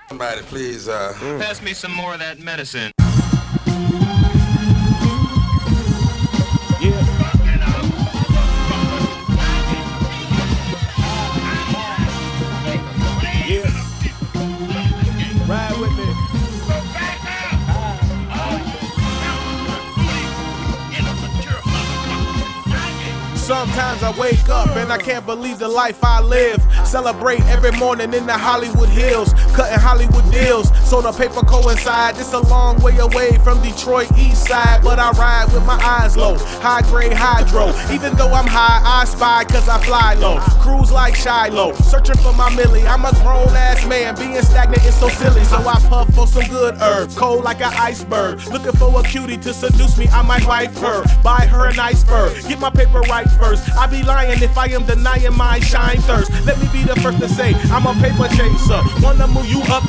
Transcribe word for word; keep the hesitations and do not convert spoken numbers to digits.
Somebody please uh mm. pass me some more of that medicine. Yeah. Yeah. Ride with me. Sometimes I wake up and I can't believe the life I live. Celebrate every morning in the Hollywood Hills, cutting Hollywood deals so the paper coincide. It's a long way away from Detroit East Side, but I ride with my eyes low, high grade hydro. Even though I'm high, I spy cause I fly low. Cruise like Shiloh, searching for my millie. I'm a grown ass man, being stagnant is so silly. So I puff for some good herb, cold like an iceberg. Looking for a cutie to seduce me, I might wife her. Buy her a nice fur, get my paper right first. I be lying if I am denying my shine thirst. Let me be the first to say I'm a paper chaser. Wanna move you up